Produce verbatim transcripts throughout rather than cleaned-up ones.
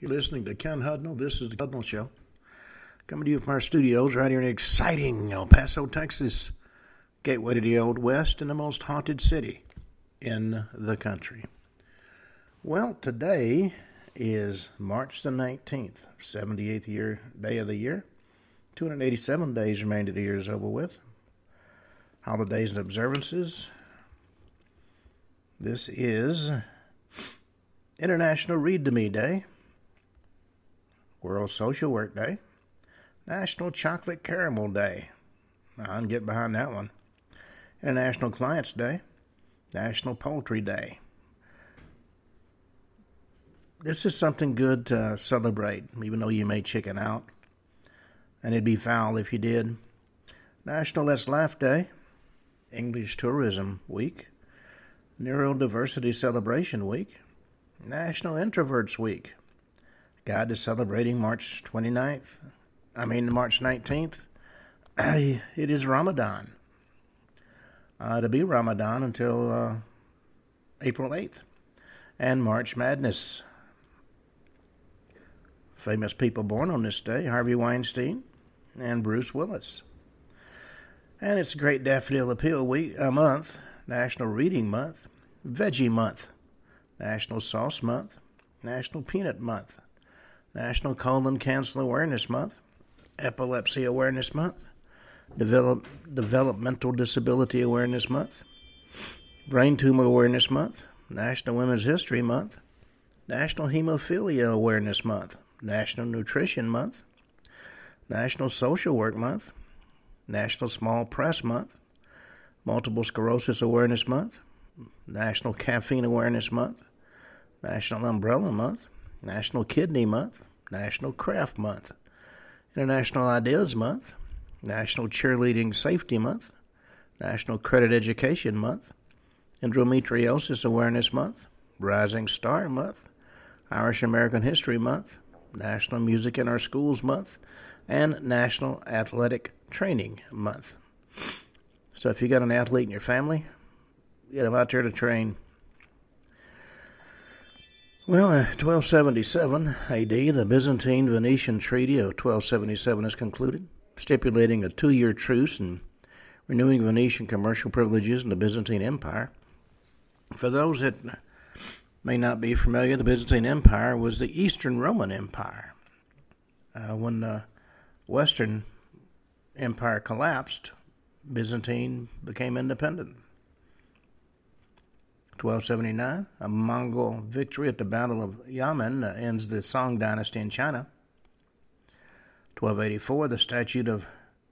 You're listening to Ken Hudnall. This is the Hudnall Show. Coming to you from our studios right here in exciting El Paso, Texas. Gateway to the Old West and the most haunted city in the country. Well, today is March the nineteenth, seventy-eighth year day of the year. two hundred eighty-seven days remain to the year is over with. Holidays and observances. This is International Read to Me Day, World Social Work Day, National Chocolate Caramel Day. I can get behind that one. International Clients Day, National Poultry Day. This is something good to celebrate, even though you may chicken out, and it'd be foul if you did. National Let's Laugh Day, English Tourism Week, Neurodiversity Celebration Week, National Introverts Week, Guide to Celebrating March twenty-ninth, I mean March nineteenth. It is Ramadan. Uh, to be Ramadan until uh, April eighth. And March Madness. Famous people born on this day, Harvey Weinstein and Bruce Willis. And it's Great Daffodil Appeal Week, a month, National Reading Month, Veggie Month, National Sauce Month, National Peanut Month, National Colon Cancer Awareness Month, Epilepsy Awareness Month, Develop, Developmental Disability Awareness Month, Brain Tumor Awareness Month, National Women's History Month, National Hemophilia Awareness Month, National Nutrition Month, National Social Work Month, National Small Press Month, Multiple Sclerosis Awareness Month, National Caffeine Awareness Month, National Umbrella Month, National Kidney Month, National Craft Month, International Ideas Month, National Cheerleading Safety Month, National Credit Education Month, Endometriosis Awareness Month, Rising Star Month, Irish American History Month, National Music in Our Schools Month, and National Athletic Training Month. So if you got an athlete in your family, get them out there to train. Well, uh, twelve seventy-seven A D, the Byzantine-Venetian Treaty of twelve seventy-seven is concluded, stipulating a two-year truce and renewing Venetian commercial privileges in the Byzantine Empire. For those that may not be familiar, the Byzantine Empire was the Eastern Roman Empire. Uh, when the Western Empire collapsed, Byzantine became independent. twelve seventy-nine, a Mongol victory at the Battle of Yamen uh, ends the Song dynasty in China. twelve eighty-four, the Statute of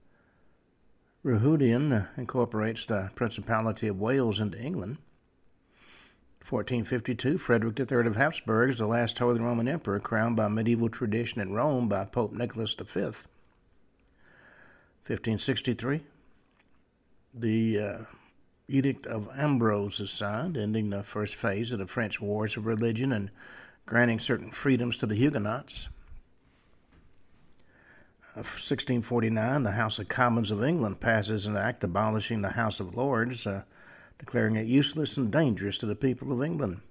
Ruhudin uh, incorporates the Principality of Wales into England. fourteen fifty-two, Frederick the Third of Habsburg is the last Holy Roman Emperor crowned by medieval tradition in Rome by Pope Nicholas the Fifth. fifteen sixty-three, the uh, Edict of Ambrose is signed, ending the first phase of the French Wars of Religion and granting certain freedoms to the Huguenots. Uh, sixteen forty-nine, the House of Commons of England passes an act abolishing the House of Lords, uh, declaring it useless and dangerous to the people of England.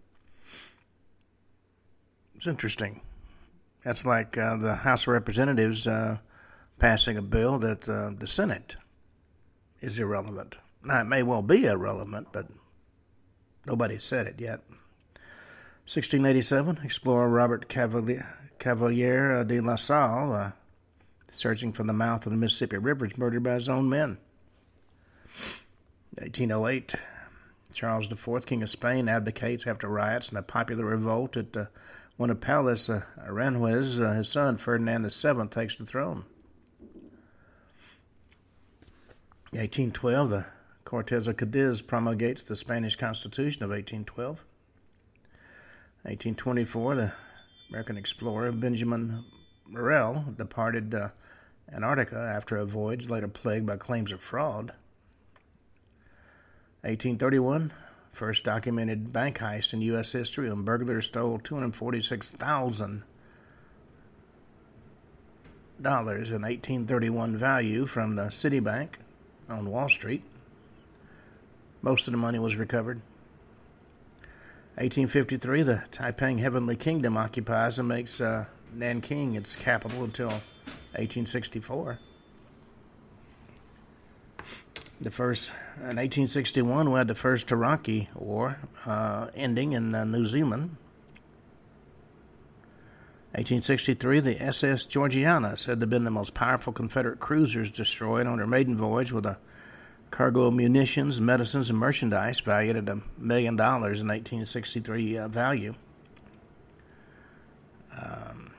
It's interesting. That's like uh, the House of Representatives uh, passing a bill that uh, the Senate is irrelevant. Now, it may well be irrelevant, but nobody said it yet. sixteen eighty-seven, explorer Robert Cavalier, Cavalier de La Salle, uh, searching for the mouth of the Mississippi River, is murdered by his own men. eighteen oh eight, Charles the Fourth, King of Spain, abdicates after riots and a popular revolt at uh, one of Palace uh, Aranjuez. Uh, his son, Ferdinand the Seventh, takes the throne. eighteen twelve, the Cortes of Cadiz promulgates the Spanish Constitution of eighteen twelve. eighteen twenty-four, the American explorer Benjamin Morrell departed uh, Antarctica after a voyage later plagued by claims of fraud. eighteen thirty-one, first documented bank heist in U S history when burglars stole two hundred forty-six thousand dollars in eighteen thirty-one value from the Citibank on Wall Street. Most of the money was recovered. eighteen fifty-three, the Taiping Heavenly Kingdom occupies and makes uh, Nanking its capital until eighteen sixty-four. The first in eighteen sixty-one, we had the first Taraki War uh, ending in uh, New Zealand. eighteen sixty-three, the S S Georgiana, said to have been the most powerful Confederate cruisers destroyed on her maiden voyage with a cargo of munitions, medicines, and merchandise valued at a million dollars in eighteen sixty-three uh, value. Um,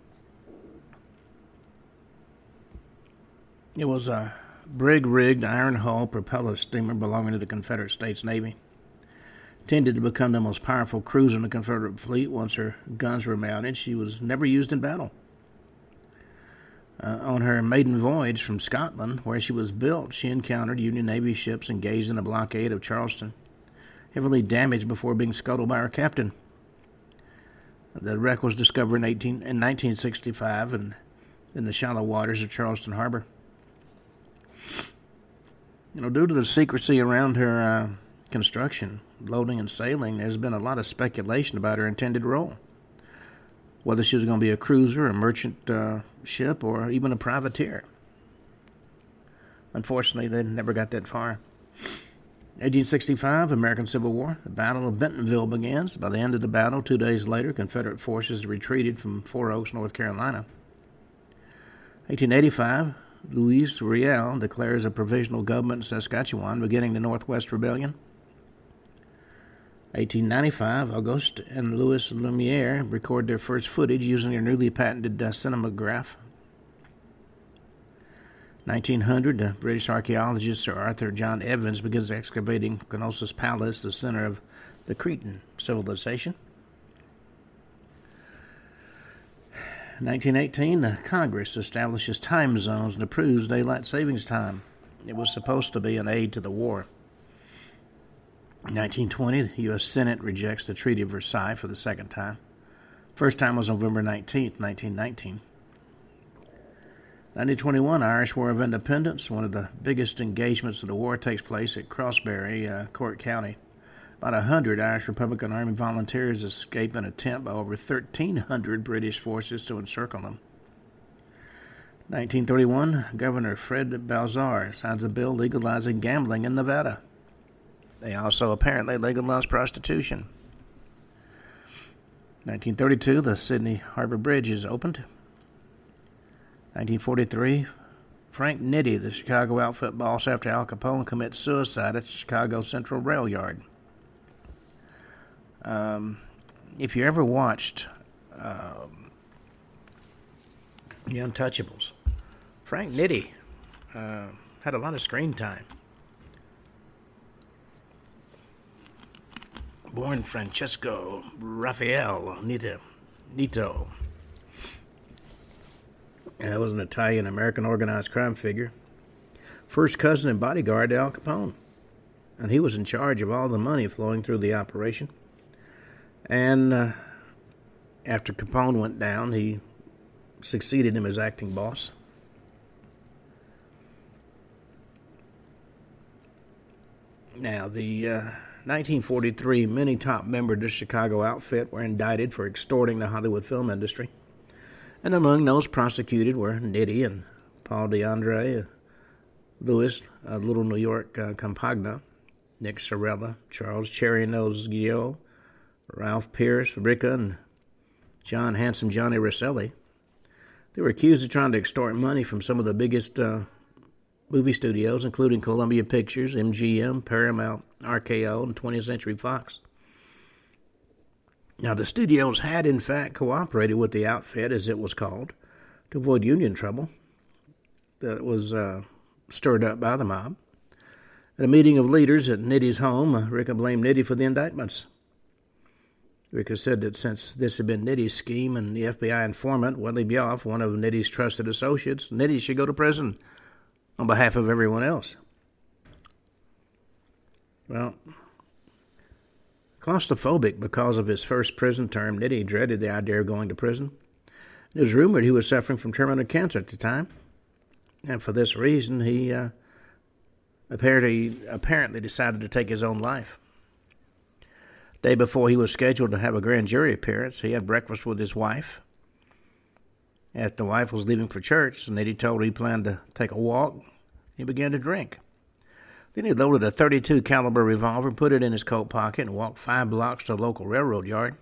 it was a brig-rigged iron hull propeller steamer belonging to the Confederate States Navy. Intended to become the most powerful cruiser in the Confederate fleet once her guns were mounted, she was never used in battle. Uh, on her maiden voyage from Scotland, where she was built, she encountered Union Navy ships engaged in a blockade of Charleston, heavily damaged before being scuttled by her captain. The wreck was discovered in, eighteen, in nineteen sixty-five in, in the shallow waters of Charleston Harbor. You know, due to the secrecy around her uh, construction, loading, and sailing, there's been a lot of speculation about her intended role. Whether she was going to be a cruiser, a merchant uh, ship, or even a privateer. Unfortunately, they never got that far. eighteen sixty-five, American Civil War. The Battle of Bentonville begins. By the end of the battle, two days later, Confederate forces retreated from Four Oaks, North Carolina. eighteen eighty-five, Louis Riel declares a provisional government in Saskatchewan, beginning the Northwest Rebellion. eighteen ninety-five, Auguste and Louis Lumiere record their first footage using their newly patented uh, cinematograph. nineteen hundred, the British archaeologist Sir Arthur John Evans begins excavating Knossos Palace, the center of the Cretan civilization. nineteen eighteen, the Congress establishes time zones and approves daylight savings time. It was supposed to be an aid to the war. nineteen twenty, the U S Senate rejects the Treaty of Versailles for the second time. First time was November nineteenth, nineteen nineteen. nineteen twenty-one, Irish War of Independence. One of the biggest engagements of the war takes place at Crossbury, uh, Cork County. About one hundred Irish Republican Army volunteers escape an attempt by over thirteen hundred British forces to encircle them. nineteen thirty-one, Governor Fred Balzar signs a bill legalizing gambling in Nevada. They also apparently legalized prostitution. nineteen thirty-two, the Sydney Harbor Bridge is opened. nineteen forty-three, Frank Nitti, the Chicago outfit boss after Al Capone, commits suicide at the Chicago Central Rail Yard. Um, if you ever watched um, The Untouchables, Frank Nitti uh, had a lot of screen time. Born Francesco Raphael Nito, Nito. And was an Italian-American organized crime figure. First cousin and bodyguard to Al Capone. And he was in charge of all the money flowing through the operation. And uh, after Capone went down, he succeeded him as acting boss. Now, the uh, nineteen forty-three many top members of the Chicago outfit were indicted for extorting the Hollywood film industry. And among those prosecuted were Nitti and Paul DeAndre, uh, Louis, uh, Little New York uh, Campagna, Nick Sorella, Charles Cherry Nose Guillot, Ralph Pierce, Fabrica, and John Handsome Johnny Rosselli. They were accused of trying to extort money from some of the biggest uh, movie studios, including Columbia Pictures, M G M, Paramount, R K O, and twentieth Century Fox. Now, the studios had, in fact, cooperated with the outfit, as it was called, to avoid union trouble that was uh, stirred up by the mob. At a meeting of leaders at Nitti's home, uh, Ricca blamed Nitti for the indictments. Ricca said that since this had been Nitti's scheme and the F B I informant, Wesley Bioff, one of Nitti's trusted associates, Nitti should go to prison on behalf of everyone else. Well, claustrophobic because of his first prison term, Nitti dreaded the idea of going to prison. It was rumored he was suffering from terminal cancer at the time, and for this reason, he uh, apparently, apparently decided to take his own life. Day before he was scheduled to have a grand jury appearance, he had breakfast with his wife. As the wife was leaving for church, Nitti told her he planned to take a walk. He began to drink. Then he loaded a thirty-two caliber revolver, put it in his coat pocket, and walked five blocks to the local railroad yard.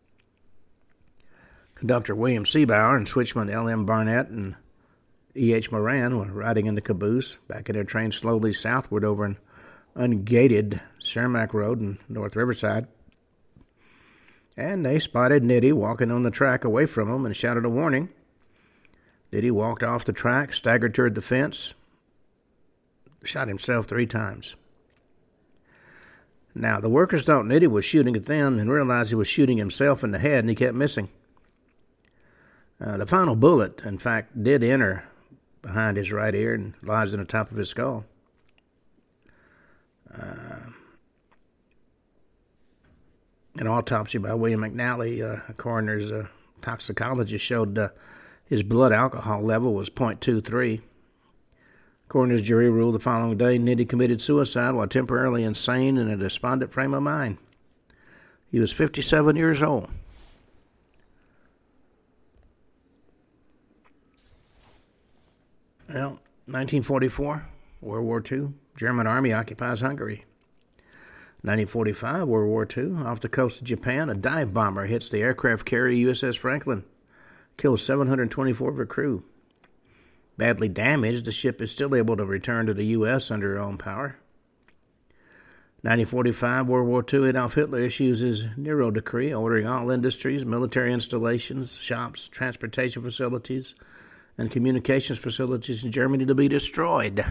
Conductor William Seabauer and switchman L M Barnett and E H Moran were riding in the caboose, backing their train slowly southward over an ungated Cermak Road in North Riverside. And they spotted Nitti walking on the track away from them and shouted a warning. Nitti walked off the track, staggered toward the fence, shot himself three times. Now, the workers thought Nitti was shooting at them and realized he was shooting himself in the head, and he kept missing. Uh, the final bullet, in fact, did enter behind his right ear and lodged in the top of his skull. Uh, an autopsy by William McNally, uh, a coroner's uh, toxicologist, showed uh, his blood alcohol level was point two three. Coroner's jury ruled the following day Nitti committed suicide while temporarily insane and in a despondent frame of mind. He was fifty-seven years old. Well, nineteen forty-four, World War Two, German army occupies Hungary. nineteen forty-five, World War Two, off the coast of Japan, a dive bomber hits the aircraft carrier U S S Franklin, kills seven hundred twenty-four of her crew. Badly damaged, the ship is still able to return to the U S under her own power. nineteen forty-five, World War Two, Adolf Hitler issues his Nero Decree, ordering all industries, military installations, shops, transportation facilities, and communications facilities in Germany to be destroyed.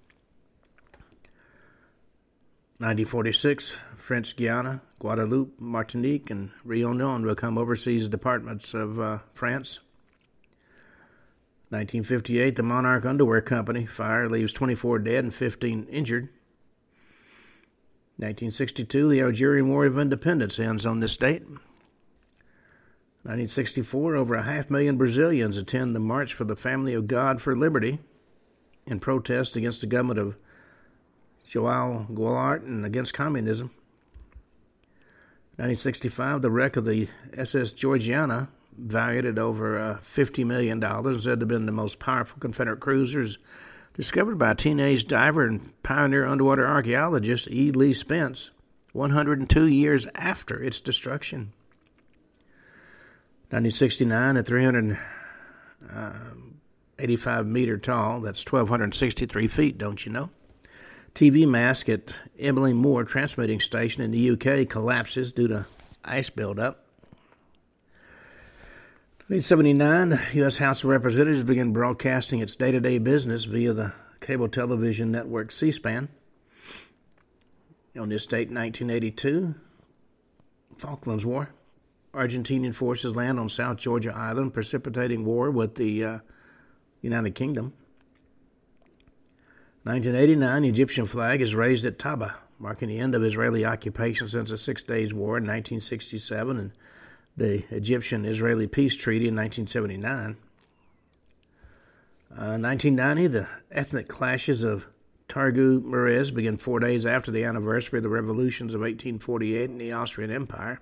nineteen forty-six, French Guiana, Guadeloupe, Martinique, and Réunion become overseas departments of uh, France. nineteen fifty-eight, the Monarch Underwear Company fire leaves twenty-four dead and fifteen injured. nineteen sixty-two, the Algerian War of Independence ends on this date. nineteen sixty-four, over a half million Brazilians attend the March for the Family of God for Liberty in protest against the government of João Goulart and against communism. nineteen sixty-five, the wreck of the S S Georgiana, valued at over uh, fifty million dollars, said to have been the most powerful Confederate cruisers, discovered by a teenage diver and pioneer underwater archaeologist E. Lee Spence one hundred two years after its destruction. nineteen sixty-nine, at three hundred eighty-five meter tall, that's one thousand two hundred sixty-three feet, don't you know? T V mast at Emily Moore transmitting station in the U K collapses due to ice buildup. nineteen seventy-nine, the U S House of Representatives began broadcasting its day-to-day business via the cable television network C-SPAN. On this date, nineteen eighty-two, Falklands War. Argentinian forces land on South Georgia Island, precipitating war with the uh, United Kingdom. nineteen eighty-nine, the Egyptian flag is raised at Taba, marking the end of Israeli occupation since the Six Days War in nineteen sixty-seven and the Egyptian-Israeli Peace Treaty in nineteen seventy-nine. Uh, nineteen ninety, the ethnic clashes of Targu Murez began four days after the anniversary of the revolutions of eighteen forty-eight in the Austrian Empire.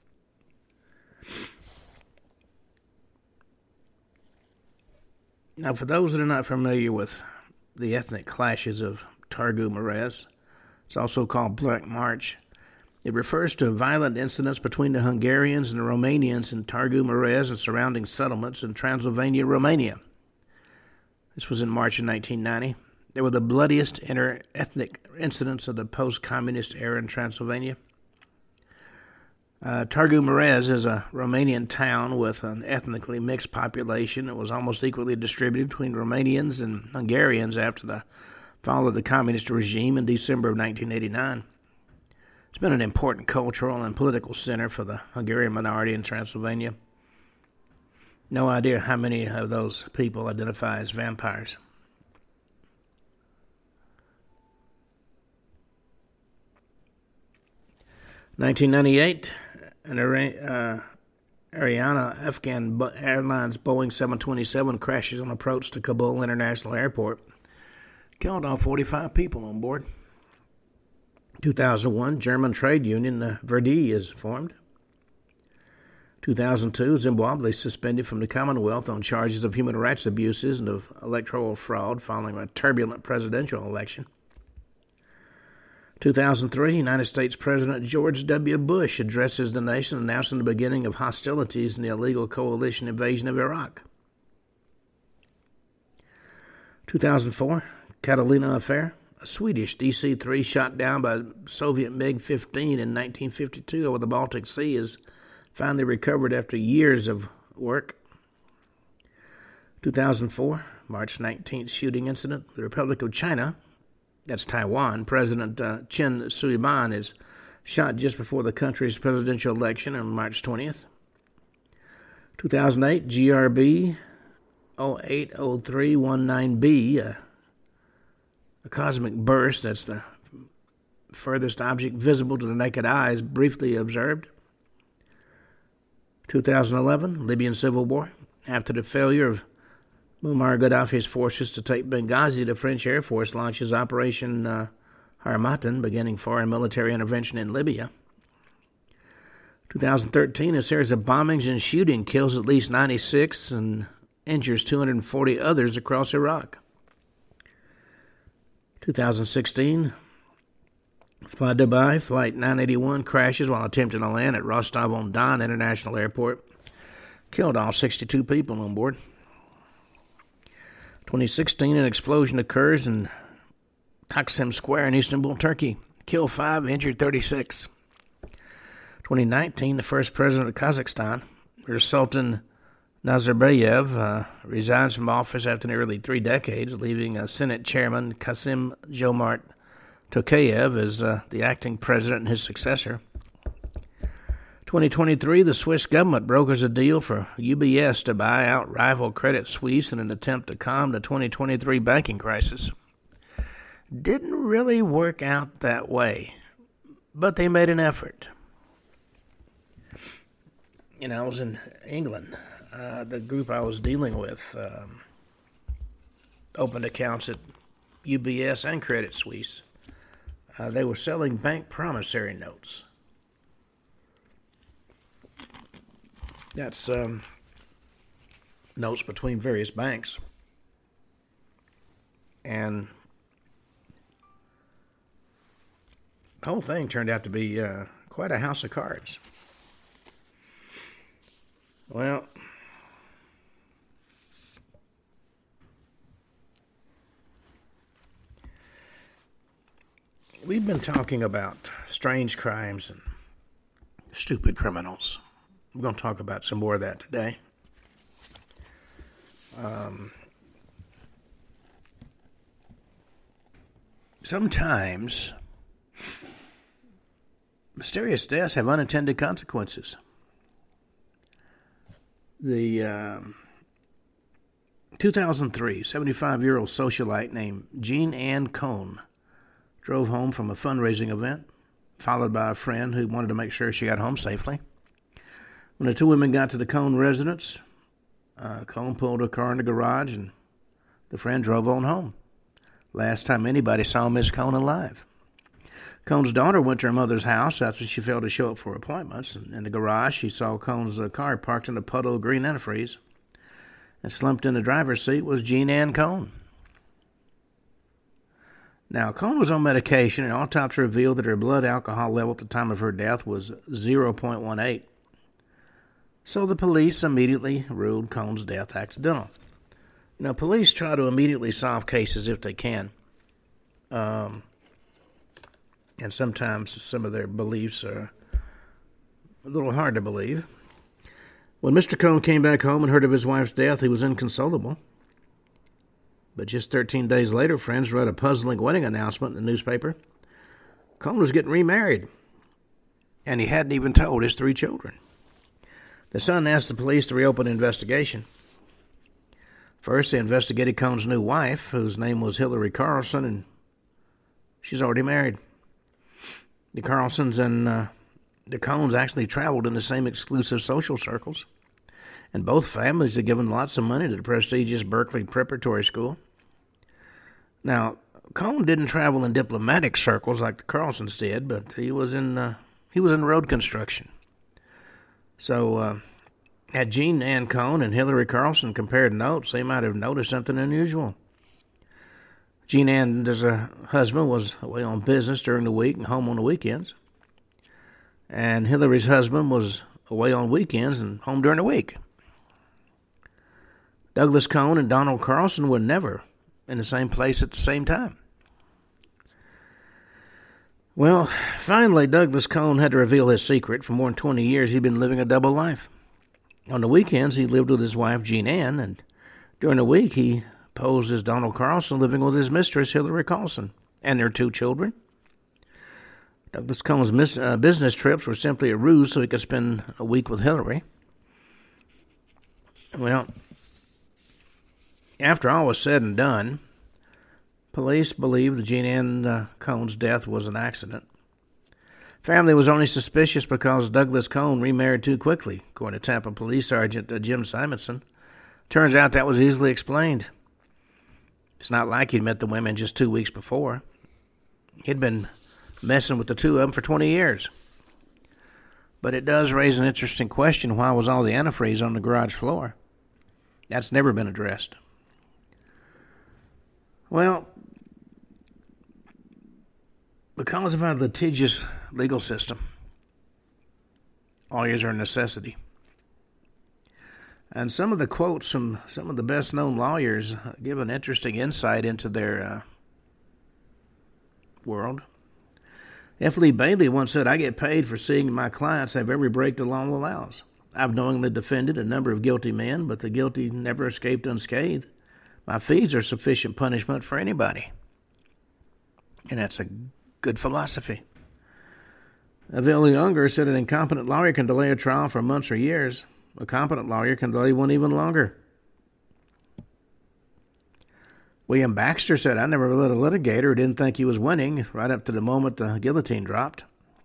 Now, for those that are not familiar with the ethnic clashes of Targu Murez, it's also called Black March. It refers to violent incidents between the Hungarians and the Romanians in Targu Murez and surrounding settlements in Transylvania, Romania. This was in March of nineteen ninety. They were the bloodiest inter-ethnic incidents of the post-communist era in Transylvania. Uh, Targu Murez is a Romanian town with an ethnically mixed population. It was almost equally distributed between Romanians and Hungarians after the fall of the communist regime in December of nineteen eighty-nine. It's been an important cultural and political center for the Hungarian minority in Transylvania. No idea how many of those people identify as vampires. nineteen ninety-eight, an uh, Ariana Afghan Airlines Boeing seven twenty-seven crashes on approach to Kabul International Airport. Killed all forty-five people on board. two thousand one, German trade union uh, Verdi is formed. two thousand two, Zimbabwe suspended from the Commonwealth on charges of human rights abuses and of electoral fraud following a turbulent presidential election. two thousand three, United States President George W. Bush addresses the nation announcing the beginning of hostilities in the illegal coalition invasion of Iraq. two thousand four, Catalina Affair. A Swedish D C three shot down by Soviet MiG fifteen in nineteen fifty-two over the Baltic Sea is finally recovered after years of work. two thousand four, March nineteenth shooting incident. The Republic of China, that's Taiwan, President uh, Chen Shui-bian is shot just before the country's presidential election on March twentieth. two thousand eight, G R B zero eight zero three one nine b, uh, a cosmic burst, that's the furthest object visible to the naked eye, is briefly observed. two thousand eleven, Libyan civil war. After the failure of Muammar Gaddafi's forces to take Benghazi, the French Air Force launches Operation uh, Harmattan, beginning foreign military intervention in Libya. two thousand thirteen, a series of bombings and shooting kills at least ninety-six and injures two hundred forty others across Iraq. two thousand sixteen, Fly Dubai Flight nine eighty-one crashes while attempting to land at Rostov-on-Don International Airport. Killed all sixty-two people on board. twenty sixteen, an explosion occurs in Taksim Square in Istanbul, Turkey. Killed five, injured thirty-six. twenty nineteen, the first president of Kazakhstan, Sultan Nazarbayev, uh, resigns from office after nearly three decades, leaving uh, Senate Chairman Kasim Jomart Tokayev as uh, the acting president and his successor. twenty twenty-three, the Swiss government brokers a deal for U B S to buy out rival Credit Suisse in an attempt to calm the twenty twenty-three banking crisis. Didn't really work out that way, but they made an effort. You know, I was in England. Uh, the group I was dealing with um, opened accounts at U B S and Credit Suisse. Uh, they were selling bank promissory notes. That's um, notes between various banks. And the whole thing turned out to be uh, quite a house of cards. Well, we've been talking about strange crimes and stupid criminals. We're going to talk about some more of that today. Um, sometimes mysterious deaths have unintended consequences. The um, two thousand three, seventy-five-year-old socialite named Jean Ann Cohn drove home from a fundraising event, followed by a friend who wanted to make sure she got home safely. When the two women got to the Cohn residence, uh, Cohn pulled her car in the garage and the friend drove on home. Last time anybody saw Miss Cohn alive. Cohn's daughter went to her mother's house after she failed to show up for appointments. And in the garage, she saw Cohn's uh, car parked in a puddle of green antifreeze. And slumped in the driver's seat was Jean Ann Cohn. Now, Cohn was on medication, and autopsy revealed that her blood alcohol level at the time of her death was zero point one eight. So the police immediately ruled Cohn's death accidental. Now, police try to immediately solve cases if they can. Um, and sometimes some of their beliefs are a little hard to believe. When Mister Cohn came back home and heard of his wife's death, he was inconsolable. But just thirteen days later, friends read a puzzling wedding announcement in the newspaper. Cohn was getting remarried, and he hadn't even told his three children. The son asked the police to reopen an investigation. First, they investigated Cohn's new wife, whose name was Hillary Carlson, and she's already married. The Carlsons and uh, the Cohns actually traveled in the same exclusive social circles, and both families had given lots of money to the prestigious Berkeley Preparatory School. Now, Cohn didn't travel in diplomatic circles like the Carlsons did, but he was in uh, he was in road construction. So, uh, had Jean Ann Cohn and Hillary Carlson compared notes, they might have noticed something unusual. Jean Ann's uh, husband was away on business during the week and home on the weekends. And Hillary's husband was away on weekends and home during the week. Douglas Cohn and Donald Carlson were never in the same place at the same time. Well, finally, Douglas Cohn had to reveal his secret. For more than twenty years, he'd been living a double life. On the weekends, he lived with his wife, Jean Ann, and during the week, he posed as Donald Carlson, living with his mistress, Hillary Carlson, and their two children. Douglas Cohn's mis- uh, business trips were simply a ruse so he could spend a week with Hillary. Well, after all was said and done, police believed that Jean Ann uh, Cohn's death was an accident. Family was only suspicious because Douglas Cohn remarried too quickly, according to Tampa Police Sergeant uh, Jim Simonson. Turns out that was easily explained. It's not like he'd met the women just two weeks before. He'd been messing with the two of them for twenty years. But it does raise an interesting question. Why was all the antifreeze on the garage floor? That's never been addressed. Well, because of our litigious legal system, lawyers are a necessity. And some of the quotes from some of the best-known lawyers give an interesting insight into their uh, world. F. Lee Bailey once said, "I get paid for seeing my clients have every break the law allows. I've knowingly defended a number of guilty men, but the guilty never escaped unscathed. My fees are sufficient punishment for anybody." And that's a good philosophy. Avil Younger said, "An incompetent lawyer can delay a trial for months or years. A competent lawyer can delay one even longer." William Baxter said, "I never let a litigator who didn't think he was winning right up to the moment the guillotine dropped."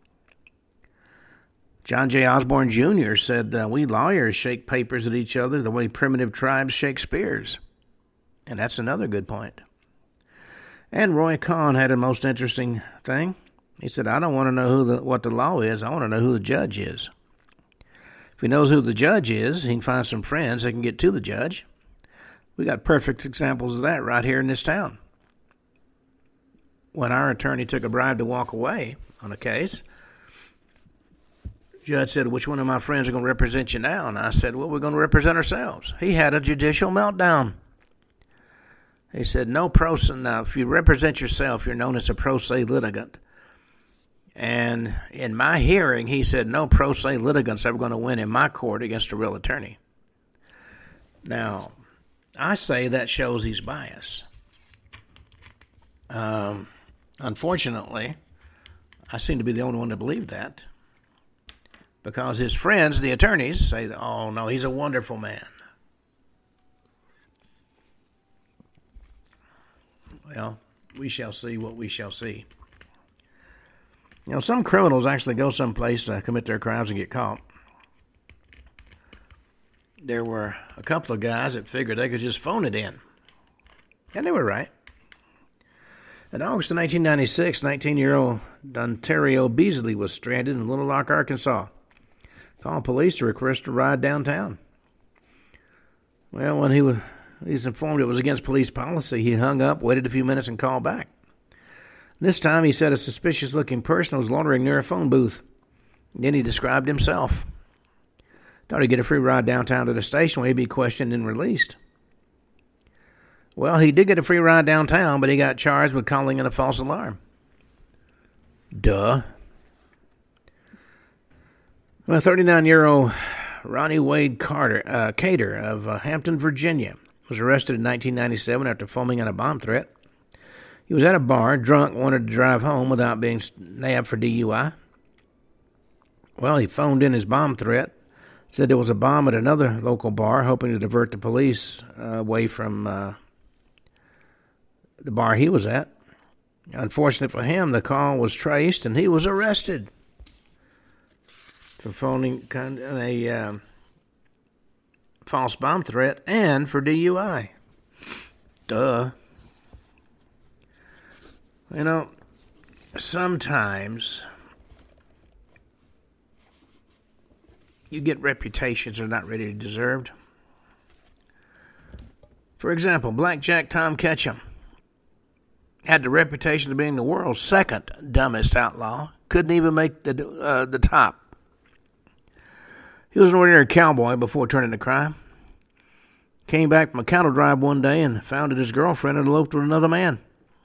John J. Osborne Junior said, uh, "We lawyers shake papers at each other the way primitive tribes shake spears." And that's another good point. And Roy Cohn had a most interesting thing. He said, "I don't want to know who the, what the law is. I want to know who the judge is. If he knows who the judge is, he can find some friends that can get to the judge." We got perfect examples of that right here in this town. When our attorney took a bribe to walk away on a case, the judge said, "Which one of my friends are going to represent you now?" And I said, "Well, we're going to represent ourselves." He had a judicial meltdown. He said, "No pro se. Now, if you represent yourself, you're known as a pro se litigant." And in my hearing, he said, "No pro se litigant's ever going to win in my court against a real attorney." Now, I say that shows he's biased. Um, unfortunately, I seem to be the only one to believe that, because his friends, the attorneys, say, "Oh, no, he's a wonderful man." Well, we shall see what we shall see. You know, some criminals actually go someplace to commit their crimes and get caught. There were a couple of guys that figured they could just phone it in. And they were right. In August of nineteen ninety-six, nineteen-year-old Dontario Beasley was stranded in Little Rock, Arkansas. Called police to request a ride downtown. Well, when he was, he was informed it was against police policy, he hung up, waited a few minutes, and called back. This time, he said a suspicious-looking person was loitering near a phone booth. Then he described himself. Thought he'd get a free ride downtown to the station where he'd be questioned and released. Well, he did get a free ride downtown, but he got charged with calling in a false alarm. Duh. Well, thirty-nine-year-old Ronnie Wade Carter, uh, Cater of uh, Hampton, Virginia, was arrested in nineteen ninety-seven after foaming at a bomb threat. He was at a bar, drunk, wanted to drive home without being nabbed for D U I. Well, he phoned in his bomb threat, said there was a bomb at another local bar, hoping to divert the police uh, away from uh, the bar he was at. Unfortunately for him, the call was traced, and he was arrested for phoning a uh, false bomb threat and for D U I. Duh. You know, sometimes you get reputations that are not really deserved. For example, Blackjack Tom Ketchum had the reputation of being the world's second dumbest outlaw. Couldn't even make the uh, the top. He was an ordinary cowboy before turning to crime. Came back from a cattle drive one day and found that his girlfriend had eloped with another man.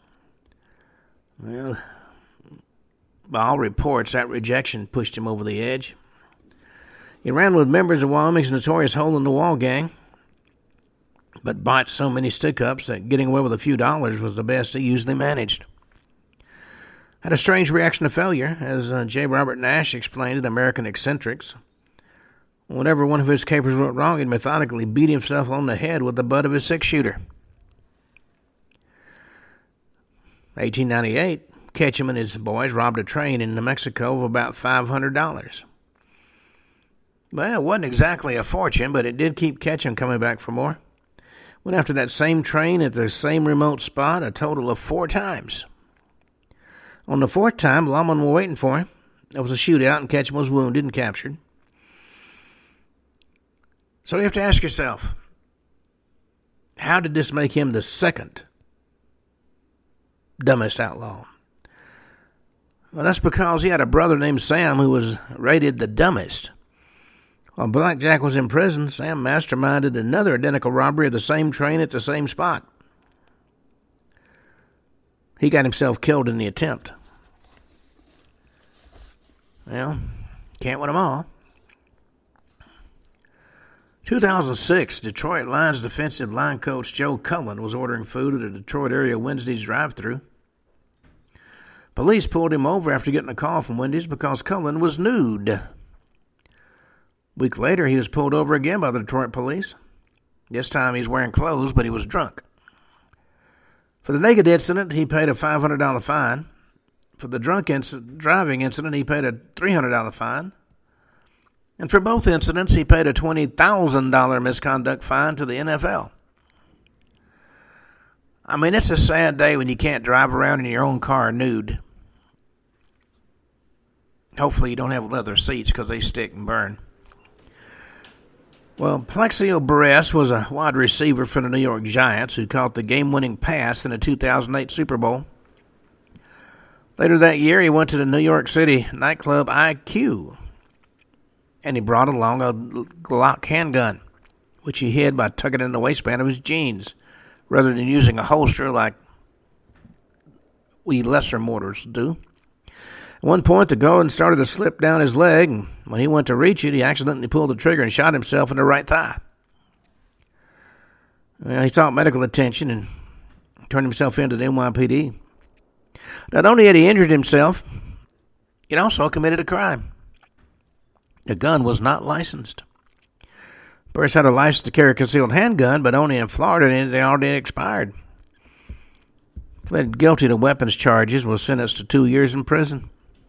Well, by all reports, that rejection pushed him over the edge. He ran with members of Wyoming's notorious hole-in-the-wall gang, but bought so many stick-ups that getting away with a few dollars was the best he usually managed. Had a strange reaction to failure, as uh, J. Robert Nash explained in American Eccentrics. Whenever one of his capers went wrong, he'd methodically beat himself on the head with the butt of his six-shooter. eighteen ninety-eight, Ketchum and his boys robbed a train in New Mexico of about five hundred dollars. Well, it wasn't exactly a fortune, but it did keep Ketchum coming back for more. Went after that same train at the same remote spot a total of four times. On the fourth time, lawmen were waiting for him. There was a shootout, and Ketchum was wounded and captured. So you have to ask yourself, how did this make him the second dumbest outlaw? Well, that's because he had a brother named Sam who was rated the dumbest. While Blackjack was in prison, Sam masterminded another identical robbery of the same train at the same spot. He got himself killed in the attempt. Well, can't win them all. two thousand six, Detroit Lions defensive line coach Joe Cullen was ordering food at a Detroit area Wendy's drive-thru. Police pulled him over after getting a call from Wendy's because Cullen was nude. A week later, he was pulled over again by the Detroit police. This time he's wearing clothes, but he was drunk. For the naked incident, he paid a five hundred dollars fine. For the drunk inc- driving incident, he paid a three hundred dollars fine. And for both incidents, he paid a twenty thousand dollars misconduct fine to the N F L. I mean, it's a sad day when you can't drive around in your own car nude. Hopefully you don't have leather seats because they stick and burn. Well, Plaxico Burress was a wide receiver for the New York Giants who caught the game-winning pass in the two thousand eight Super Bowl. Later that year, he went to the New York City nightclub I Q, and he brought along a Glock handgun, which he hid by tucking it in the waistband of his jeans, rather than using a holster like we lesser mortals do. At one point, the gun started to slip down his leg, and when he went to reach it, he accidentally pulled the trigger and shot himself in the right thigh. Well, he sought medical attention and turned himself into the N Y P D. Not only had he injured himself, he also committed a crime. The gun was not licensed. Burress had a license to carry a concealed handgun, but only in Florida, and it already expired. Pled guilty to weapons charges, was sentenced to two years in prison.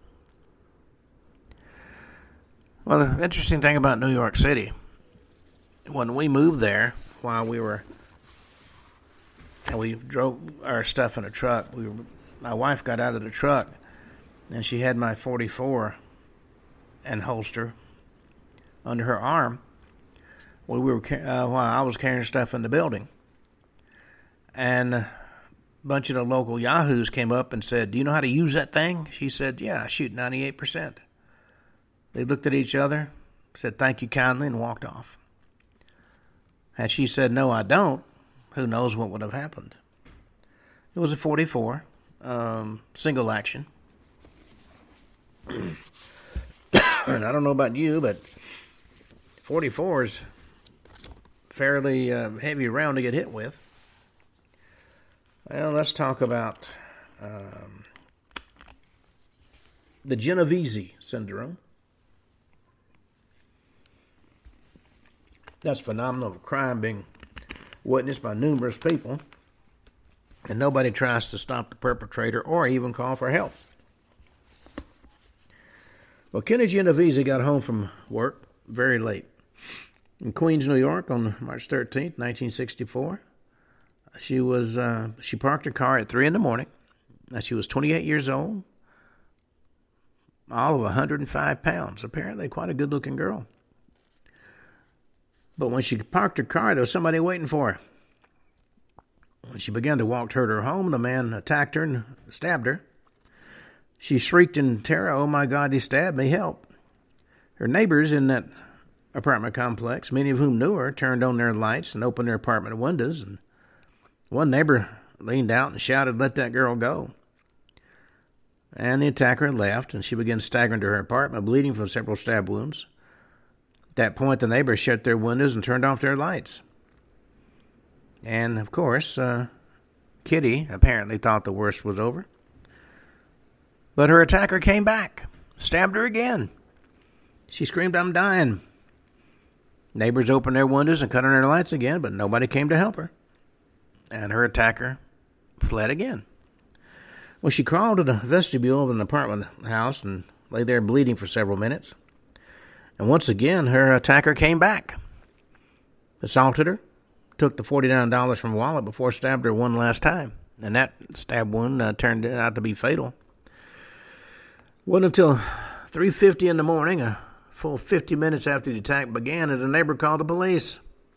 Well, the interesting thing about New York City, when we moved there, while we were, and we drove our stuff in a truck, we were, my wife got out of the truck, and she had my forty-four and holster under her arm. Well, we were uh, while I was carrying stuff in the building, and a bunch of the local yahoos came up and said, "Do you know how to use that thing?" She said, "Yeah, I shoot ninety-eight percent." They looked at each other, said, "Thank you kindly," and walked off. Had she said, "No, I don't," who knows what would have happened. It was a forty-four, um, single action. And I don't know about you, but forty-four is fairly uh, heavy round to get hit with. Well, let's talk about um, the Genovese syndrome. That's phenomenal crime being witnessed by numerous people, and nobody tries to stop the perpetrator or even call for help. Well, Kenny Genovese got home from work very late in Queens, New York, on March thirteenth, nineteen sixty-four. She was uh, she parked her car at three in the morning Now, she was twenty-eight years old, all of one hundred five pounds. Apparently quite a good-looking girl. But when she parked her car, there was somebody waiting for her. When she began to walk toward her home, the man attacked her and stabbed her. She shrieked in terror, "Oh my God, he stabbed me, help." Her neighbors in that apartment complex, many of whom knew her, turned on their lights and opened their apartment windows. And one neighbor leaned out and shouted, "Let that girl go." And the attacker left, and she began staggering to her apartment, bleeding from several stab wounds. At that point, the neighbors shut their windows and turned off their lights. And, of course, uh, Kitty apparently thought the worst was over. But her attacker came back, stabbed her again. She screamed, "I'm dying." Neighbors opened their windows and cut on their lights again, but nobody came to help her. And her attacker fled again. Well, she crawled to the vestibule of an apartment house and lay there bleeding for several minutes. And once again, her attacker came back, assaulted her, took the forty-nine dollars from her wallet before stabbed her one last time. And that stab wound uh, turned out to be fatal. Wasn't until three fifty in the morning, a full fifty minutes after the attack began, that a neighbor called the police.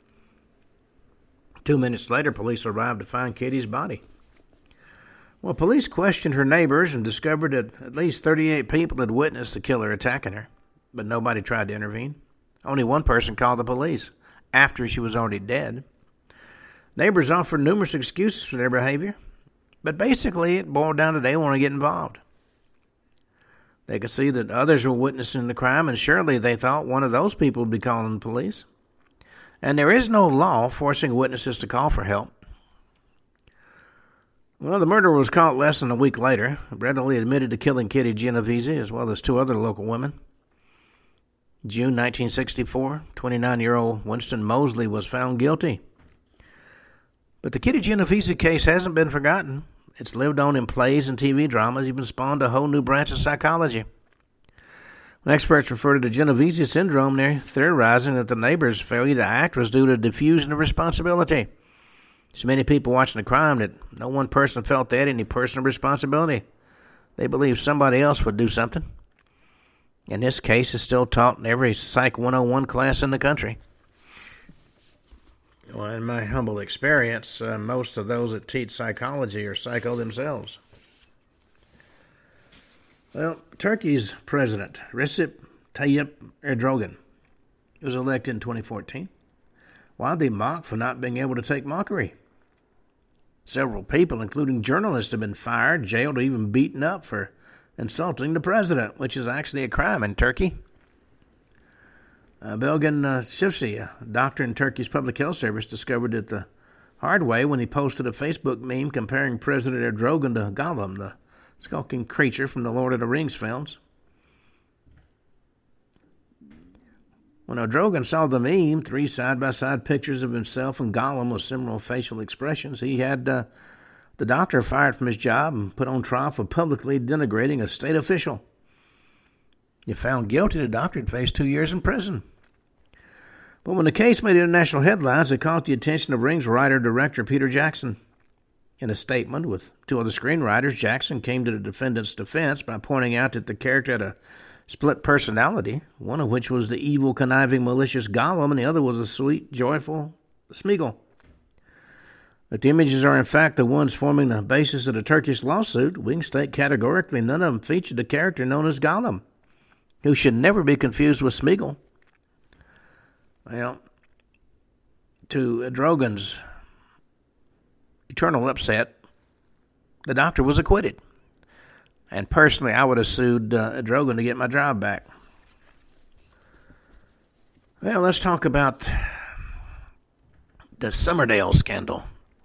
Two minutes later, police arrived to find Kitty's body. Well, police questioned her neighbors and discovered that at least thirty-eight people had witnessed the killer attacking her, but nobody tried to intervene. Only one person called the police after she was already dead. Neighbors offered numerous excuses for their behavior, but basically it boiled down to they want to get involved. They could see that others were witnessing the crime, and surely they thought one of those people would be calling the police. And there is no law forcing witnesses to call for help. Well, the murderer was caught less than a week later, readily admitted to killing Kitty Genovese as well as two other local women. June nineteen sixty-four, twenty-nine-year-old Winston Mosley was found guilty. But the Kitty Genovese case hasn't been forgotten. It's lived on in plays and T V dramas, even spawned a whole new branch of psychology. When experts refer to the Genovese syndrome, they're theorizing that the neighbor's failure to act was due to diffusion of responsibility. So many people watching the crime that no one person felt they had any personal responsibility. They believed somebody else would do something. And this case is still taught in every Psych one oh one class in the country. Well, in my humble experience, uh, most of those that teach psychology are psycho themselves. Well, Turkey's president, Recep Tayyip Erdogan, was elected in twenty fourteen. Widely mocked for not being able to take mockery. Several people, including journalists, have been fired, jailed, or even beaten up for insulting the president, which is actually a crime in Turkey. Uh, Belgin uh, Shifsi, a doctor in Turkey's public health service, discovered it the hard way when he posted a Facebook meme comparing President Erdogan to Gollum, the skulking creature from the Lord of the Rings films. When Erdogan saw the meme, three side-by-side pictures of himself and Gollum with similar facial expressions, he had uh, the doctor fired from his job and put on trial for publicly denigrating a state official. If found guilty, the doctor had faced two years in prison. But when the case made international headlines, it caught the attention of Rings writer-director Peter Jackson. In a statement with two other screenwriters, Jackson came to the defendant's defense by pointing out that the character had a split personality, one of which was the evil, conniving, malicious Gollum, and the other was a sweet, joyful Smeagol. But the images are in fact the ones forming the basis of the Turkish lawsuit. We can state categorically none of them featured the character known as Gollum, who should never be confused with Smeagol. Well, to Erdogan's eternal upset, the doctor was acquitted. And personally, I would have sued uh, Erdogan to get my job back. Well, let's talk about the Summerdale scandal.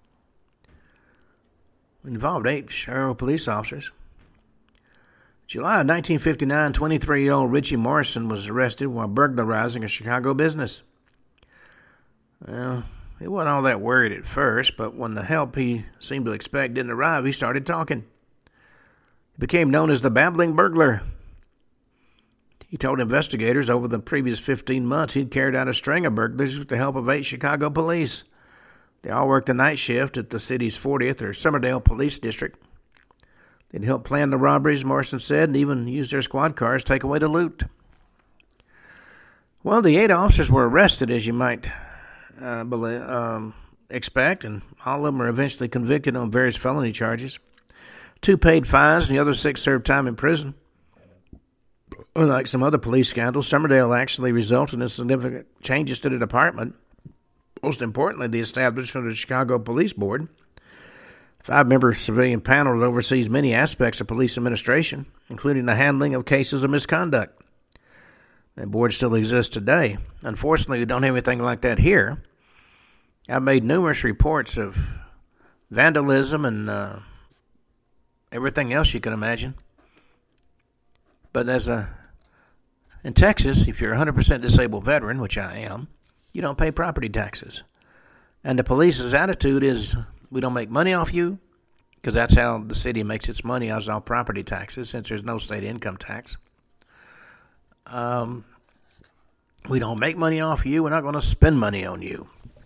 It involved eight Sheriff police officers. July of nineteen fifty-nine, twenty-three-year-old Richie Morrison was arrested while burglarizing a Chicago business. Well, he wasn't all that worried at first, but when the help he seemed to expect didn't arrive, he started talking. He became known as the Babbling Burglar. He told investigators over the previous fifteen months he'd carried out a string of burglaries with the help of eight Chicago police. They all worked the night shift at the city's fortieth or Summerdale Police District. They'd help plan the robberies, Morrison said, and even use their squad cars to take away the loot. Well, the eight officers were arrested, as you might uh, believe, um, expect, and all of them were eventually convicted on various felony charges. Two paid fines, and the other six served time in prison. Unlike some other police scandals, Summerdale actually resulted in significant changes to the department. Most importantly, the establishment of the Chicago Police Board, a five-member civilian panel that oversees many aspects of police administration, including the handling of cases of misconduct. That board still exists today. Unfortunately, we don't have anything like that here. I've made numerous reports of vandalism and uh, everything else you can imagine. But as a in Texas, if you're a one hundred percent disabled veteran, which I am, you don't pay property taxes. And the police's attitude is, we don't make money off you, because that's how the city makes its money, as all property taxes, since there's no state income tax. Um, we don't make money off you. We're not going to spend money on you.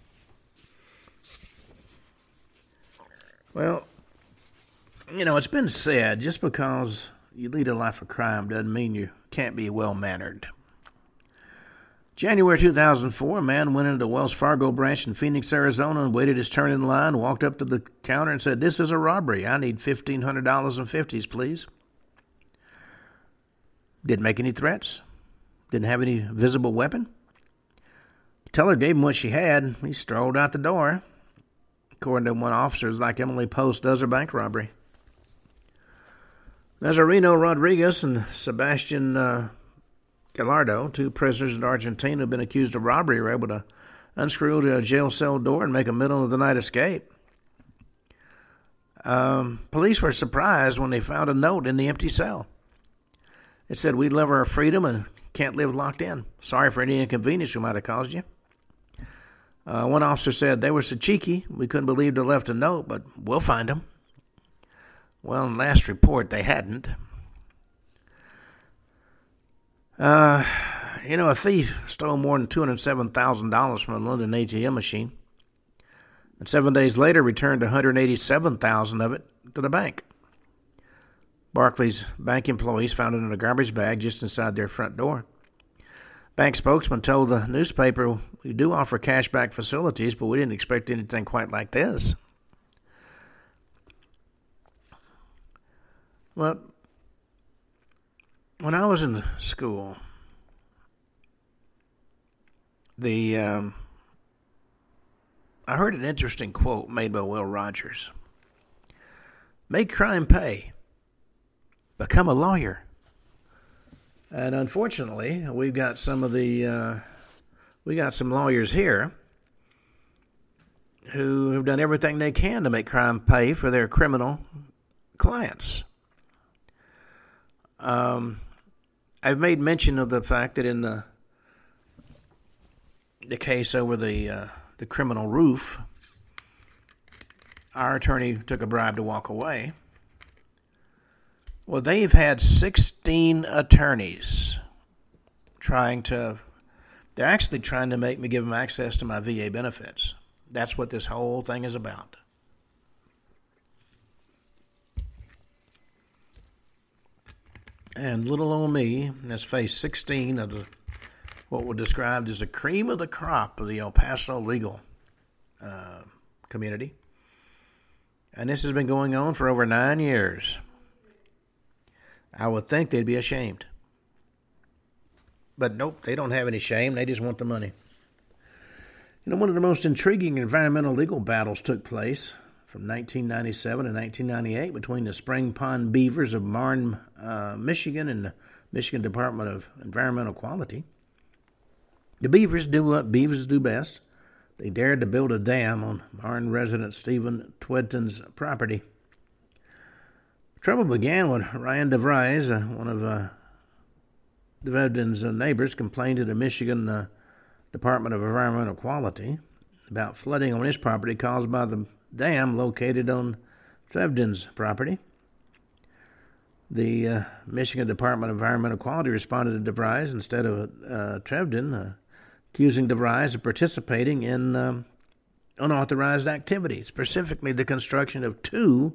Well, you know, it's been said, just because you lead a life of crime doesn't mean you can't be well-mannered. January two thousand four, a man went into the Wells Fargo branch in Phoenix, Arizona, and waited his turn in line, walked up to the counter and said, "This is a robbery. I need fifteen hundred dollars in fifties, please." Didn't make any threats. Didn't have any visible weapon. The teller gave him what she had. He strolled out the door. According to one officer, it's like Emily Post does her bank robbery. Nazareno Rodriguez and Sebastian uh, Gallardo, two prisoners in Argentina who have been accused of robbery, were able to unscrew a jail cell door and make a middle-of-the-night escape. Um, police were surprised when they found a note in the empty cell. It said, "We love our freedom and can't live locked in. Sorry for any inconvenience we might have caused you." Uh, one officer said, "They were so cheeky, we couldn't believe they left a note, but we'll find them." Well, in last report, they hadn't. Uh, you know, a thief stole more than two hundred seven thousand dollars from a London A T M machine, and seven days later returned one hundred eighty-seven thousand dollars of it to the bank. Barclays bank employees found it in a garbage bag just inside their front door. Bank spokesman told the newspaper, "We do offer cashback facilities, but we didn't expect anything quite like this." Well, when I was in school, the um, I heard an interesting quote made by Will Rogers. "Make crime pay. Become a lawyer." And unfortunately, we've got some of the uh, we got some lawyers here who have done everything they can to make crime pay for their criminal clients. Um, I've made mention of the fact that in the the case over the uh, the criminal roof, our attorney took a bribe to walk away. Well, they've had sixteen attorneys trying to, they're actually trying to make me give them access to my V A benefits. That's what this whole thing is about. And little old me has faced sixteen of the, what were described as the cream of the crop of the El Paso legal uh, community. And this has been going on for over nine years. I would think they'd be ashamed. But nope, they don't have any shame. They just want the money. You know, one of the most intriguing environmental legal battles took place from nineteen ninety-seven to nineteen ninety-eight between the Spring Pond Beavers of Marne, uh, Michigan and the Michigan Department of Environmental Quality. The Beavers do what Beavers do best. They dared to build a dam on Marne resident Stephen Twedton's property. Trouble began when Ryan DeVries, uh, one of uh, Twedton's uh, neighbors, complained to the Michigan uh, Department of Environmental Quality about flooding on his property caused by the dam located on Twedton's property. The uh, Michigan Department of Environmental Quality responded to DeVries instead of uh, Twedton, uh, accusing DeVries of participating in um, unauthorized activities, specifically the construction of two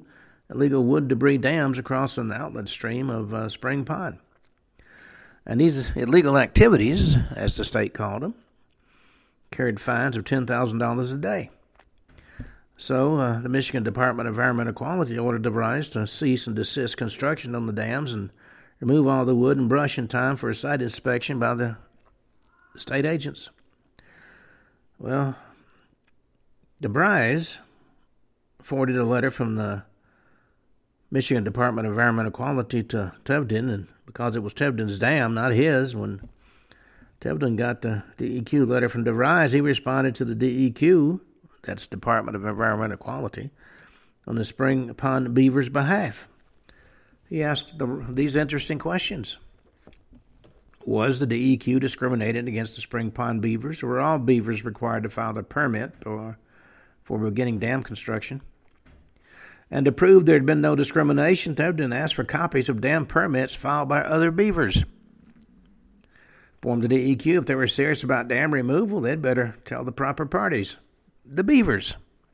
illegal wood debris dams across an outlet stream of uh, Spring Pond. And these illegal activities, as the state called them, carried fines of ten thousand dollars a day. So uh, the Michigan Department of Environmental Quality ordered DeVries to cease and desist construction on the dams and remove all the wood and brush in time for a site inspection by the state agents. Well, DeVries forwarded a letter from the Michigan Department of Environmental Quality to Tevden, and because it was Tevden's dam, not his, when Tevden got the D E Q letter from DeVries, he responded to the D E Q, that's Department of Environmental Quality, on the Spring Pond beavers' behalf. He asked the, these interesting questions. Was the D E Q discriminated against the Spring Pond beavers, or were all beavers required to file their permit for, for beginning dam construction? And to prove there had been no discrimination, Tevden asked for copies of dam permits filed by other beavers. Informed the D E Q if they were serious about dam removal, they'd better tell the proper parties, the beavers.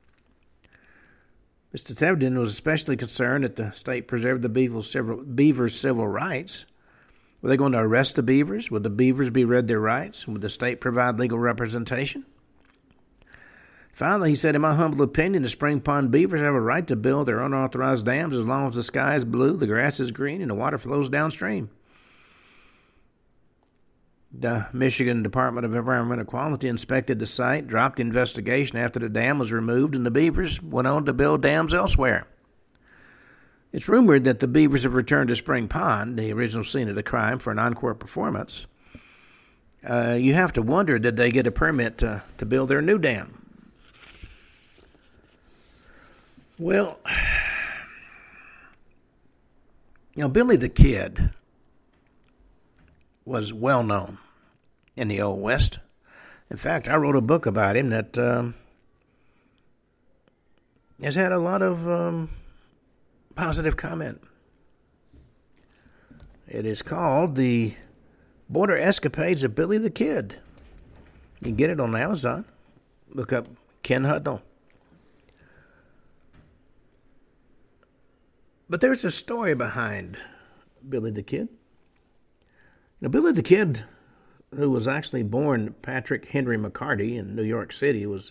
Mister Tevden was especially concerned that the state preserved the beavers' civil, beavers' civil rights. Were they going to arrest the beavers? Would the beavers be read their rights? Would the state provide legal representation? Finally, he said, in my humble opinion, the Spring Pond beavers have a right to build their unauthorized dams as long as the sky is blue, the grass is green, and the water flows downstream. The Michigan Department of Environmental Quality inspected the site, dropped the investigation after the dam was removed, and the beavers went on to build dams elsewhere. It's rumored that the beavers have returned to Spring Pond, the original scene of the crime, for an encore performance. Uh, you have to wonder, did they get a permit to, to build their new dam? Well, you know, Billy the Kid was well known in the Old West. In fact, I wrote a book about him that um, has had a lot of um, positive comment. It is called The Border Escapades of Billy the Kid. You can get it on Amazon. Look up Ken Hudnall. But there's a story behind Billy the Kid. Now, Billy the Kid, who was actually born Patrick Henry McCarty in New York City, was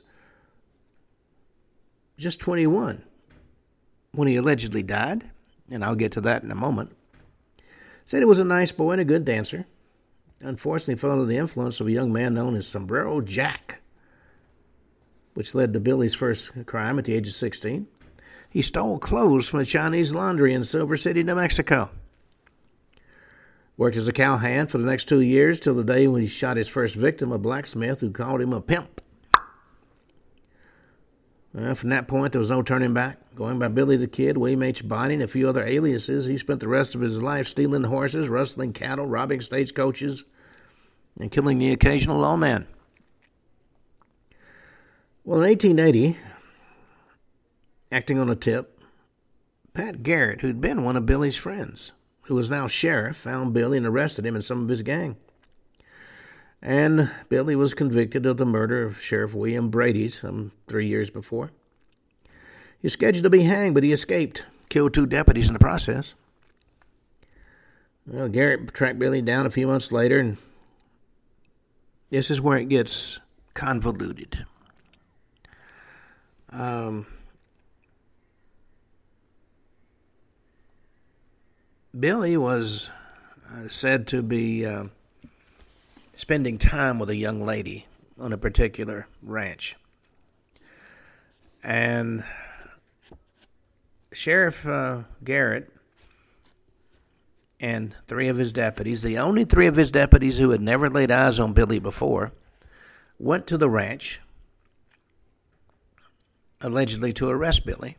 just twenty-one when he allegedly died, and I'll get to that in a moment. Said he was a nice boy and a good dancer. Unfortunately, fell under the influence of a young man known as Sombrero Jack, which led to Billy's first crime at the age of sixteen. He stole clothes from a Chinese laundry in Silver City, New Mexico. Worked as a cowhand for the next two years till the day when he shot his first victim, a blacksmith who called him a pimp. Well, from that point, there was no turning back. Going by Billy the Kid, William H. Bonney, and a few other aliases, he spent the rest of his life stealing horses, rustling cattle, robbing stagecoaches, and killing the occasional lawman. Well, in eighteen eighty, acting on a tip, Pat Garrett, who'd been one of Billy's friends, who was now sheriff, found Billy and arrested him and some of his gang. And Billy was convicted of the murder of Sheriff William Brady some three years before. He was scheduled to be hanged, but he escaped, killed two deputies in the process. Well, Garrett tracked Billy down a few months later, and this is where it gets convoluted. Um... Billy was uh, said to be uh, spending time with a young lady on a particular ranch. And Sheriff uh, Garrett and three of his deputies, the only three of his deputies who had never laid eyes on Billy before, went to the ranch, allegedly to arrest Billy.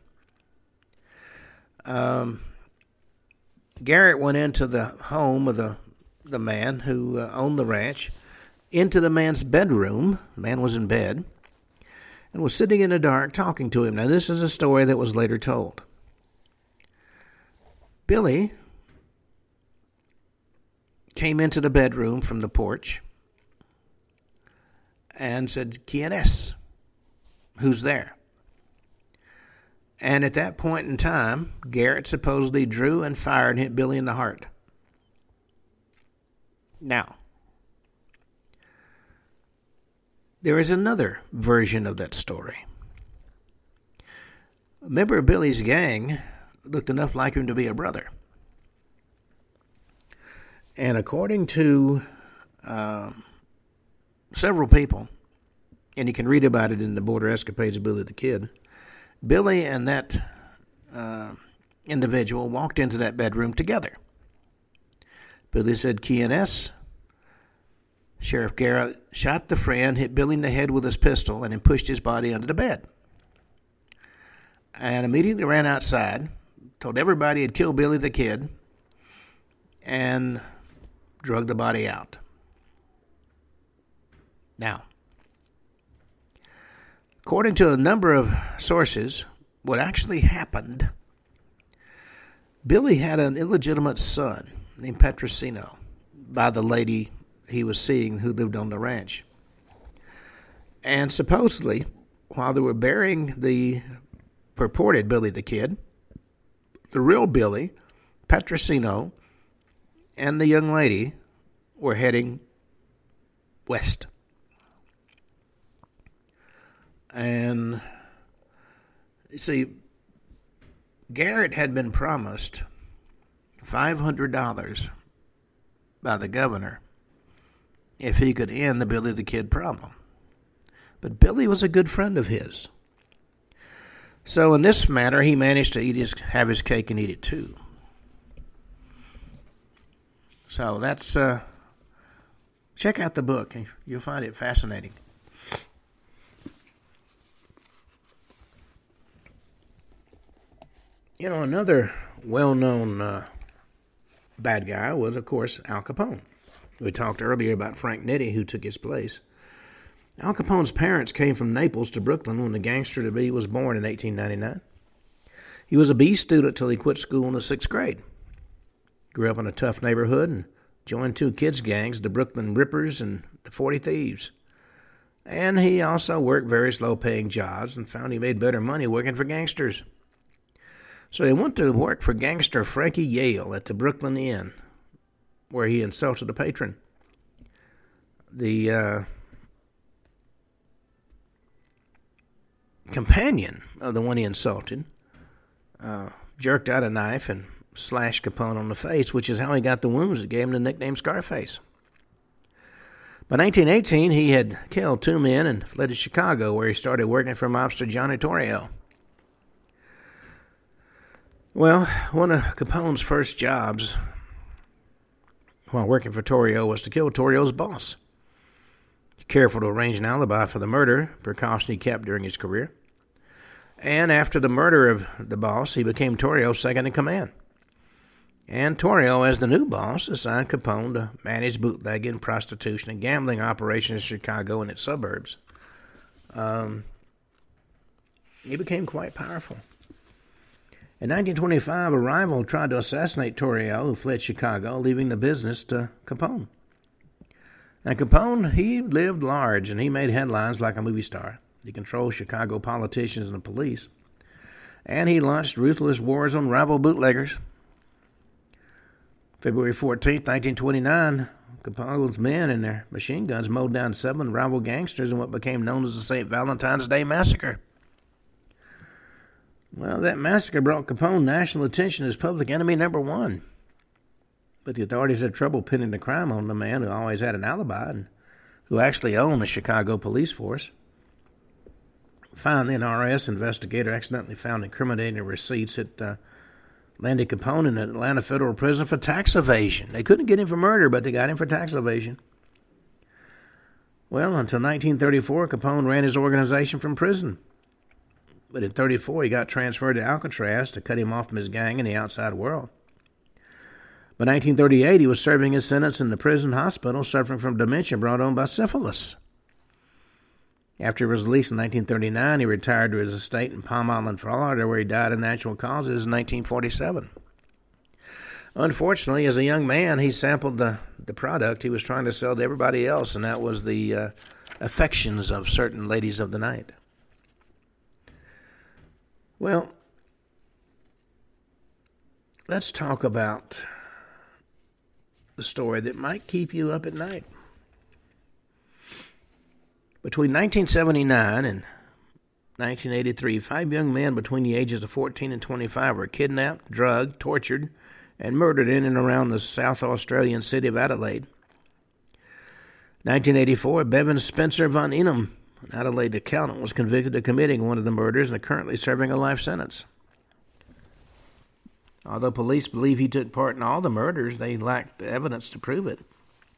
Um... Garrett went into the home of the, the man who uh, owned the ranch, into the man's bedroom. The man was in bed, and was sitting in the dark talking to him. Now, this is a story that was later told. Billy came into the bedroom from the porch and said, "¿Quién es?" Who's there? And at that point in time, Garrett supposedly drew and fired and hit Billy in the heart. Now, there is another version of that story. A member of Billy's gang looked enough like him to be a brother. And according to uh, several people, and you can read about it in the Border Escapades of Billy the Kid, Billy and that uh, individual walked into that bedroom together. Billy said Key and S. Sheriff Garrett shot the friend, hit Billy in the head with his pistol, and then pushed his body under the bed. And immediately ran outside, told everybody he'd killed Billy the Kid, and drug the body out. Now, according to a number of sources, what actually happened, Billy had an illegitimate son named Petrosino by the lady he was seeing who lived on the ranch. And supposedly, while they were burying the purported Billy the Kid, the real Billy, Petrosino, and the young lady were heading west. And, you see, Garrett had been promised five hundred dollars by the governor if he could end the Billy the Kid problem. But Billy was a good friend of his. So in this matter, he managed to eat his, have his cake and eat it too. So that's, uh, check out the book. You'll find it fascinating. You know, another well-known uh, bad guy was, of course, Al Capone. We talked earlier about Frank Nitti, who took his place. Al Capone's parents came from Naples to Brooklyn when the gangster to be was born in eighteen ninety-nine. He was a B student till he quit school in the sixth grade. Grew up in a tough neighborhood and joined two kids' gangs, the Brooklyn Rippers and the forty Thieves. And he also worked various low-paying jobs and found he made better money working for gangsters. So he went to work for gangster Frankie Yale at the Brooklyn Inn, where he insulted a patron. The uh, companion of the one he insulted uh, jerked out a knife and slashed Capone on the face, which is how he got the wounds that gave him the nickname Scarface. By nineteen eighteen, he had killed two men and fled to Chicago, where he started working for mobster Johnny Torrio. Well, one of Capone's first jobs while working for Torrio was to kill Torrio's boss. Careful to arrange an alibi for the murder, precaution he kept during his career. And after the murder of the boss, he became Torrio's second in command. And Torrio, as the new boss, assigned Capone to manage bootlegging, prostitution, and gambling operations in Chicago and its suburbs. Um, he became quite powerful. In nineteen twenty-five, a rival tried to assassinate Torrio, who fled Chicago, leaving the business to Capone. Now, Capone, he lived large, and he made headlines like a movie star. He controlled Chicago politicians and the police, and he launched ruthless wars on rival bootleggers. February fourteenth, nineteen twenty-nine, Capone's men and their machine guns mowed down seven rival gangsters in what became known as the Saint Valentine's Day Massacre. Well, that massacre brought Capone national attention as public enemy number one. But the authorities had trouble pinning the crime on the man who always had an alibi and who actually owned the Chicago police force. Finally, an R S investigator accidentally found incriminating receipts that uh, landed Capone in an Atlanta federal prison for tax evasion. They couldn't get him for murder, but they got him for tax evasion. Well, until nineteen thirty-four, Capone ran his organization from prison. But in thirty-four, he got transferred to Alcatraz to cut him off from his gang in the outside world. By nineteen thirty-eight, he was serving his sentence in the prison hospital, suffering from dementia brought on by syphilis. After he was released in nineteen thirty-nine, he retired to his estate in Palm Island, Florida, where he died of natural causes in nineteen forty-seven. Unfortunately, as a young man, he sampled the, the product he was trying to sell to everybody else, and that was the uh, affections of certain ladies of the night. Well, let's talk about the story that might keep you up at night. Between nineteen seventy-nine and nineteen eighty-three, five young men between the ages of fourteen and twenty-five were kidnapped, drugged, tortured, and murdered in and around the South Australian city of Adelaide. nineteen eighty-four, Bevan Spencer Van Eenum, an Adelaide accountant, was convicted of committing one of the murders and is currently serving a life sentence. Although police believe he took part in all the murders, they lacked the evidence to prove it.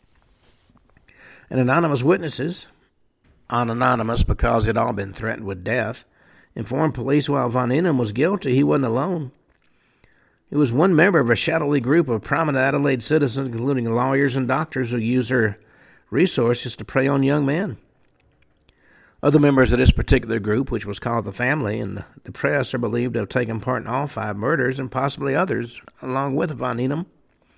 And anonymous witnesses, anonymous because they'd all been threatened with death, informed police while Van Eenum was guilty, he wasn't alone. He was one member of a shadowy group of prominent Adelaide citizens, including lawyers and doctors, who used their resources to prey on young men. Other members of this particular group, which was called the Family, and the press, are believed to have taken part in all five murders and possibly others, along with Van Eenum.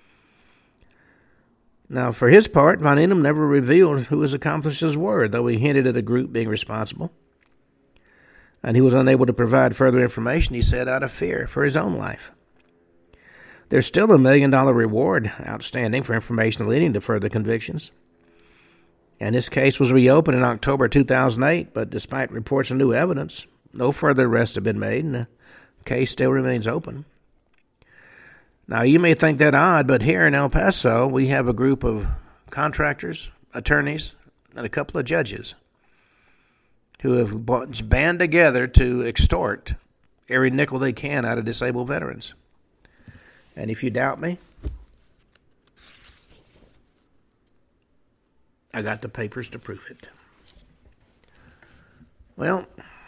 Now, for his part, Van Eenum never revealed who his accomplices were, though he hinted at a group being responsible. And he was unable to provide further information, he said, out of fear for his own life. There's still a million-dollar reward outstanding for information leading to further convictions. And this case was reopened in October two thousand eight, but despite reports of new evidence, no further arrests have been made, and the case still remains open. Now, you may think that odd, but here in El Paso, we have a group of contractors, attorneys, and a couple of judges who have band together to extort every nickel they can out of disabled veterans. And if you doubt me, I got the papers to prove it. Well,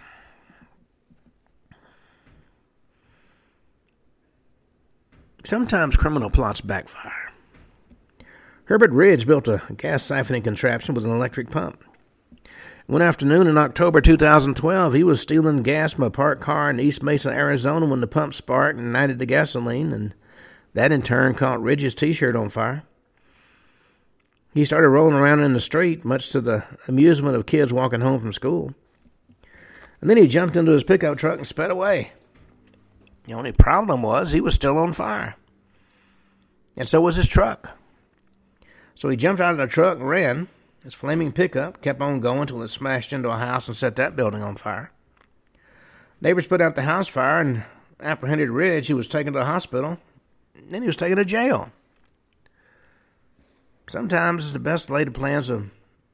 sometimes criminal plots backfire. Herbert Ridge built a gas siphoning contraption with an electric pump. One afternoon in October two thousand twelve, he was stealing gas from a parked car in East Mesa, Arizona, when the pump sparked and ignited the gasoline, and that in turn caught Ridge's T-shirt on fire. He started rolling around in the street, much to the amusement of kids walking home from school. And then he jumped into his pickup truck and sped away. The only problem was he was still on fire. And so was his truck. So he jumped out of the truck and ran. His flaming pickup kept on going until it smashed into a house and set that building on fire. Neighbors put out the house fire and apprehended Ridge. He was taken to the hospital. Then he was taken to jail. Sometimes the best laid plans of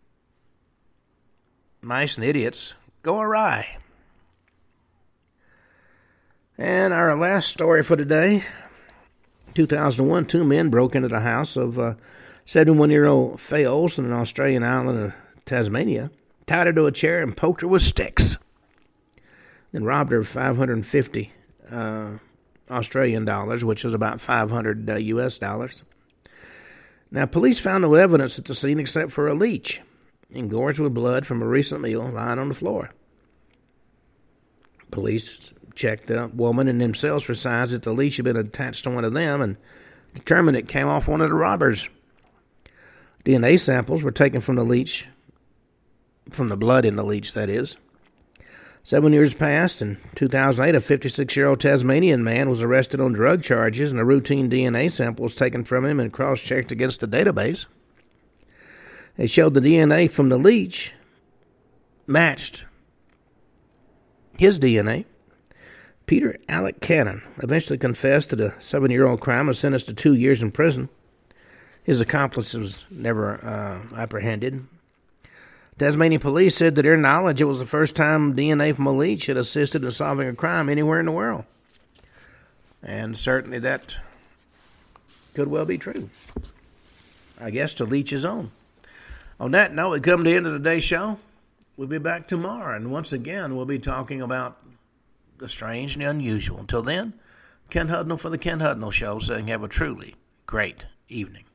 mice and idiots go awry. And our last story for today, two thousand one, two men broke into the house of uh, seventy-one-year-old Faye Olson in the Australian island of Tasmania, tied her to a chair and poked her with sticks, then robbed her of five hundred fifty uh, Australian dollars, which is about five hundred uh, U S dollars. Now, police found no evidence at the scene except for a leech, engorged with blood from a recent meal, lying on the floor. Police checked the woman and themselves for signs that the leech had been attached to one of them and determined it came off one of the robbers. D N A samples were taken from the leech, from the blood in the leech, that is. Seven years passed. In two thousand eight, a fifty-six-year-old Tasmanian man was arrested on drug charges, and a routine D N A sample was taken from him and cross-checked against the database. It showed the D N A from the leech matched his D N A. Peter Alec Cannon eventually confessed to the seven-year-old crime and was sentenced to two years in prison. His accomplice was never uh, apprehended. Tasmanian police said that their knowledge it was the first time D N A from a leech had assisted in solving a crime anywhere in the world. And certainly that could well be true. I guess to leech his own. On that note, we come to the end of today's show. We'll be back tomorrow, and once again, we'll be talking about the strange and the unusual. Until then, Ken Hudnall for the Ken Hudnall Show, saying have a truly great evening.